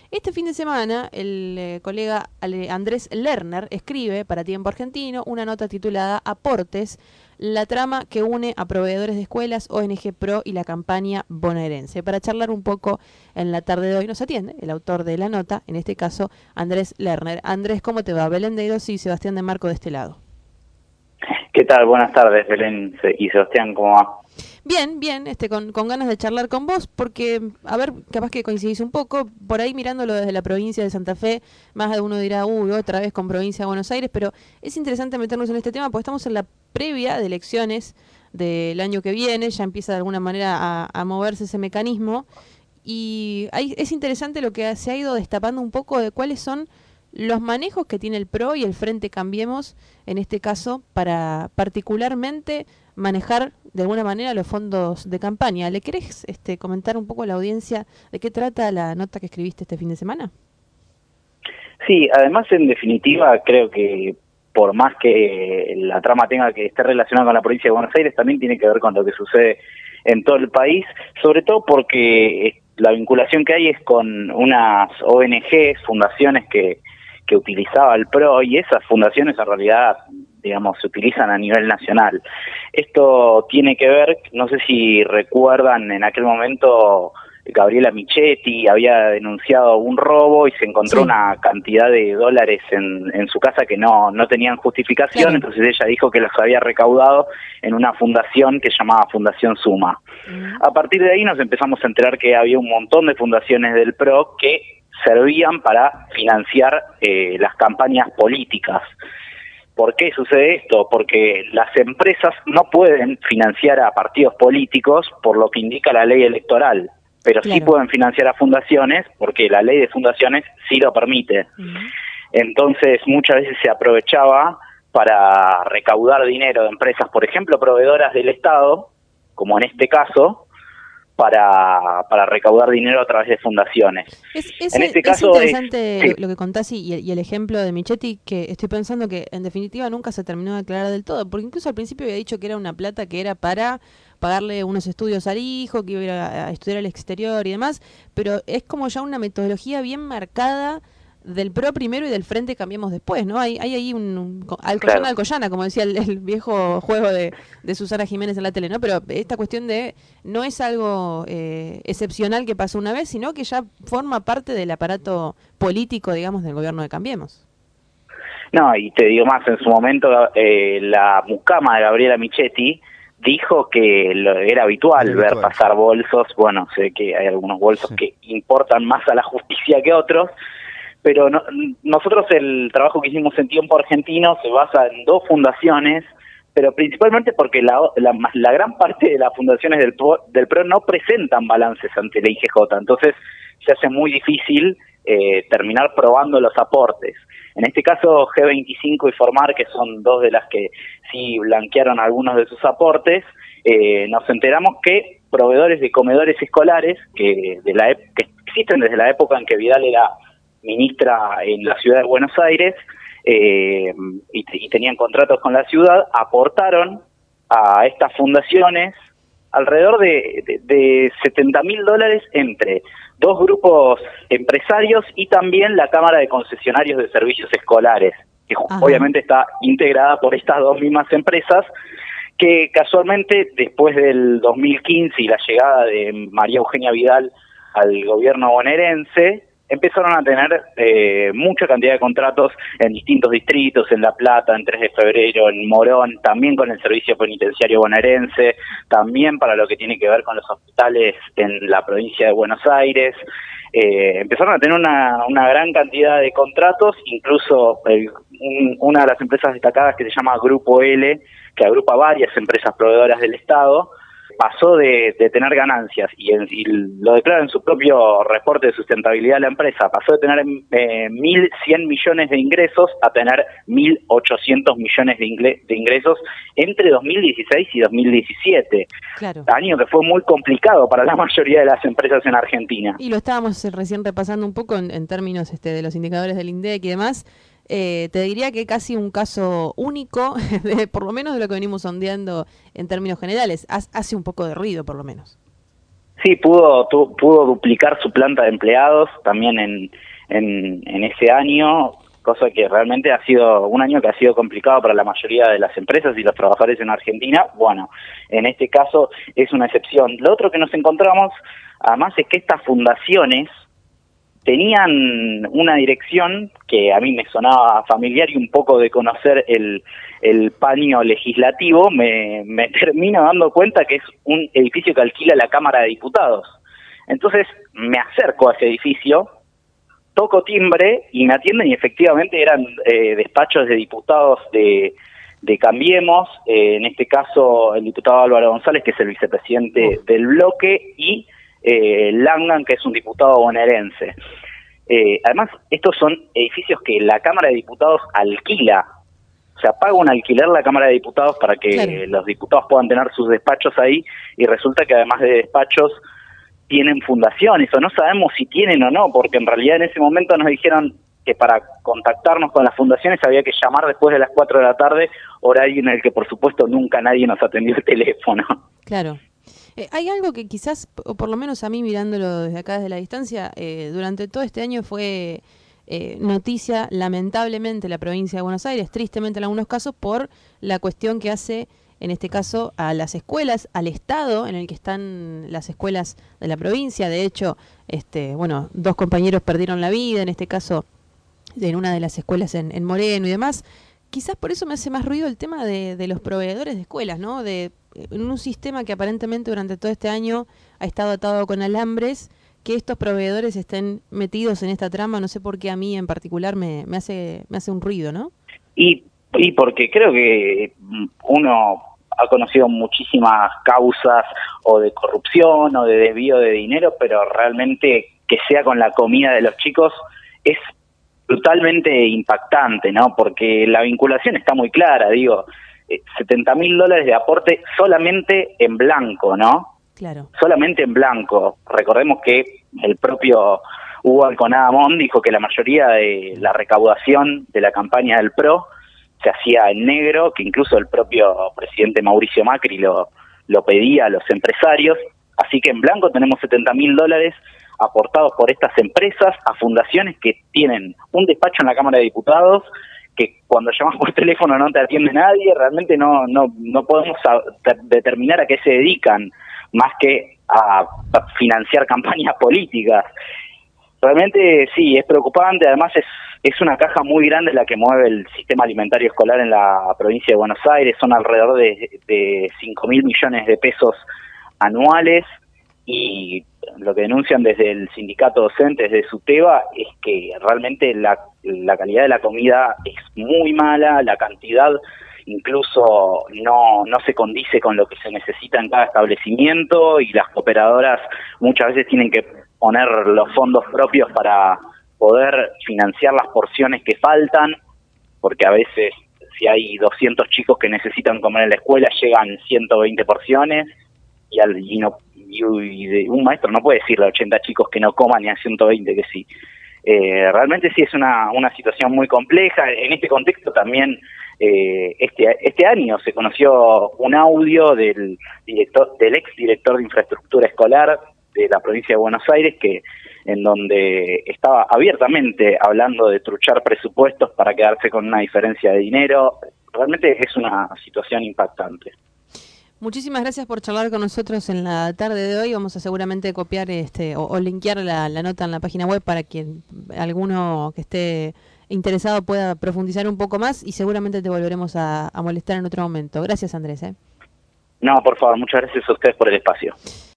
Este fin de semana, el colega Andrés Lerner escribe para Tiempo Argentino una nota titulada Aportes, la trama que une a proveedores de escuelas, ONG Pro y la campaña bonaerense. Para charlar un poco en la tarde de hoy nos atiende el autor de la nota, en este caso Andrés Lerner. Andrés, ¿cómo te va? Belén Deiros y Sebastián de Marco de este lado. ¿Qué tal? Buenas tardes, Belén y Sebastián, ¿cómo va? Bien, bien, con ganas de charlar con vos, porque, a ver, capaz que coincidís un poco, por ahí mirándolo desde la provincia de Santa Fe, más de uno dirá, uy, otra vez con provincia de Buenos Aires, pero es interesante meternos en este tema, porque estamos en la previa de elecciones del año que viene, ya empieza de alguna manera a moverse ese mecanismo, y es interesante lo que se ha ido destapando un poco de cuáles son los manejos que tiene el PRO y el Frente Cambiemos, en este caso, para particularmente manejar de alguna manera los fondos de campaña. ¿Le querés comentar un poco a la audiencia de qué trata la nota que escribiste este fin de semana? Sí, además, en definitiva, creo que por más que la trama tenga que estar relacionada con la provincia de Buenos Aires, también tiene que ver con lo que sucede en todo el país, sobre todo porque la vinculación que hay es con unas ONGs, fundaciones que utilizaba el PRO, y esas fundaciones en realidad, digamos, se utilizan a nivel nacional. Esto tiene que ver, no sé si recuerdan, en aquel momento Gabriela Michetti había denunciado un robo y se encontró Sí, una cantidad de dólares en su casa que no tenían justificación, claro. entonces ella dijo que los había recaudado en una fundación que se llamaba Fundación Suma. Mm, A partir de ahí nos empezamos a enterar que había un montón de fundaciones del PRO que servían para financiar las campañas políticas. ¿Por qué sucede esto? Porque las empresas no pueden financiar a partidos políticos por lo que indica la ley electoral, pero sí claro. pueden financiar a fundaciones porque la ley de fundaciones sí lo permite. Mm. Entonces muchas veces se aprovechaba para recaudar dinero de empresas, por ejemplo, proveedoras del Estado, como en este caso, para recaudar dinero a través de fundaciones. En este Es caso es, interesante sí, lo que contás y el ejemplo de Michetti, que estoy pensando que en definitiva nunca se terminó de aclarar del todo, porque incluso al principio había dicho que era una plata que era para pagarle unos estudios al hijo, que iba a ir a estudiar al exterior y demás, pero es como ya una metodología bien marcada del PRO primero y del Frente Cambiemos después, ¿no? Hay ahí Alcoyana, claro. Alcoyana, como decía el viejo juego de Susana Jiménez en la tele, ¿no? Pero esta cuestión de no es algo excepcional que pasó una vez, sino que ya forma parte del aparato político, digamos, del gobierno de Cambiemos. No, y te digo más, en su momento la mucama de Gabriela Michetti dijo que era Era habitual ver habitual, sí. pasar bolsos, bueno, sé que hay algunos bolsos Sí. que importan más a la justicia que otros, pero nosotros el trabajo que hicimos en Tiempo Argentino se basa en dos fundaciones, pero principalmente porque la gran parte de las fundaciones del PRO no presentan balances ante la IGJ, entonces se hace muy difícil terminar probando los aportes. En este caso, G25 y Formar, que son dos de las que sí blanquearon algunos de sus aportes, nos enteramos que proveedores de comedores escolares, que existen desde la época en que Vidal era ministra en la ciudad de Buenos Aires, y tenían contratos con la ciudad, aportaron a estas fundaciones alrededor de $70.000 entre dos grupos empresarios y también la Cámara de Concesionarios de Servicios Escolares, que Ajá. obviamente está integrada por estas dos mismas empresas, que casualmente después del 2015 y la llegada de María Eugenia Vidal al gobierno bonaerense, empezaron a tener mucha cantidad de contratos en distintos distritos, en La Plata, en 3 de Febrero, en Morón, también con el Servicio Penitenciario Bonaerense, también para lo que tiene que ver con los hospitales en la provincia de Buenos Aires. Empezaron a tener una gran cantidad de contratos, incluso una de las empresas destacadas que se llama Grupo L, que agrupa varias empresas proveedoras del Estado, pasó de tener ganancias y lo declara en su propio reporte de sustentabilidad de la empresa, pasó de tener 1.100 millones de ingresos a tener 1.800 millones de ingresos entre 2016 y 2017, Claro. año que fue muy complicado para la mayoría de las empresas en Argentina. Y lo estábamos recién repasando un poco en términos de los indicadores del INDEC y demás. Te diría que casi un caso único, por lo menos de lo que venimos sondeando en términos generales. Hace un poco de ruido, por lo menos. Sí, pudo duplicar su planta de empleados también en ese año, cosa que realmente ha sido un año que ha sido complicado para la mayoría de las empresas y los trabajadores en Argentina. Bueno, en este caso es una excepción. Lo otro que nos encontramos, además, es que estas fundaciones tenían una dirección que a mí me sonaba familiar, y un poco de conocer el paño legislativo me termino dando cuenta que es un edificio que alquila la Cámara de Diputados. Entonces me acerco a ese edificio, toco timbre y me atienden, y efectivamente eran despachos de diputados de Cambiemos, en este caso el diputado Álvaro González, que es el vicepresidente del bloque, y Langan, que es un diputado bonaerense. Además, estos son edificios que la Cámara de Diputados alquila, o sea, paga un alquiler la Cámara de Diputados para que Claro. los diputados puedan tener sus despachos ahí, y resulta que además de despachos tienen fundaciones, o no sabemos si tienen o no, porque en realidad en ese momento nos dijeron que para contactarnos con las fundaciones había que llamar después de las 4 de la tarde, horario en el que por supuesto nunca nadie nos atendió el teléfono. Claro. Hay algo que quizás, o por lo menos a mí mirándolo desde acá, desde la distancia, durante todo este año fue noticia, lamentablemente, la provincia de Buenos Aires, tristemente en algunos casos, por la cuestión que hace, en este caso, a las escuelas, al estado en el que están las escuelas de la provincia. De hecho, bueno, 2 compañeros perdieron la vida, en este caso, en una de las escuelas en Moreno y demás. Quizás por eso me hace más ruido el tema de los proveedores de escuelas, ¿no? En un sistema que aparentemente durante todo este año ha estado atado con alambres, que estos proveedores estén metidos en esta trama, no sé por qué a mí en particular me hace un ruido, ¿no? Y porque creo que uno ha conocido muchísimas causas o de corrupción o de desvío de dinero, pero realmente que sea con la comida de los chicos es brutalmente impactante, ¿no? Porque la vinculación está muy clara, digo, $70.000 de aporte solamente en blanco, ¿no? Claro. Solamente en blanco. Recordemos que el propio Hugo Alconada Mon dijo que la mayoría de la recaudación de la campaña del PRO se hacía en negro, que incluso el propio presidente Mauricio Macri lo pedía a los empresarios. Así que en blanco tenemos $70.000 aportados por estas empresas a fundaciones que tienen un despacho en la Cámara de Diputados, que cuando llamas por teléfono no te atiende nadie. Realmente no podemos determinar a qué se dedican, más que a financiar campañas políticas. Realmente sí, es preocupante. Además es una caja muy grande la que mueve el sistema alimentario escolar en la provincia de Buenos Aires. Son alrededor de 5.000 millones de pesos anuales, y lo que denuncian desde el sindicato docente, desde SUTEBA, es que realmente la calidad de la comida es muy mala, la cantidad incluso no se condice con lo que se necesita en cada establecimiento, y las cooperadoras muchas veces tienen que poner los fondos propios para poder financiar las porciones que faltan, porque a veces si hay 200 chicos que necesitan comer en la escuela, llegan 120 porciones, y un maestro no puede decirle a 80 chicos que no coman y a 120 que sí. Realmente sí es una situación muy compleja. En este contexto también este año se conoció un audio del ex director de infraestructura escolar de la provincia de Buenos Aires, en donde estaba abiertamente hablando de truchar presupuestos para quedarse con una diferencia de dinero. Realmente es una situación impactante. Muchísimas gracias por charlar con nosotros en la tarde de hoy. Vamos a seguramente copiar o linkear la nota en la página web para que alguno que esté interesado pueda profundizar un poco más, y seguramente te volveremos a molestar en otro momento. Gracias, Andrés. No, por favor, muchas gracias a ustedes por el espacio.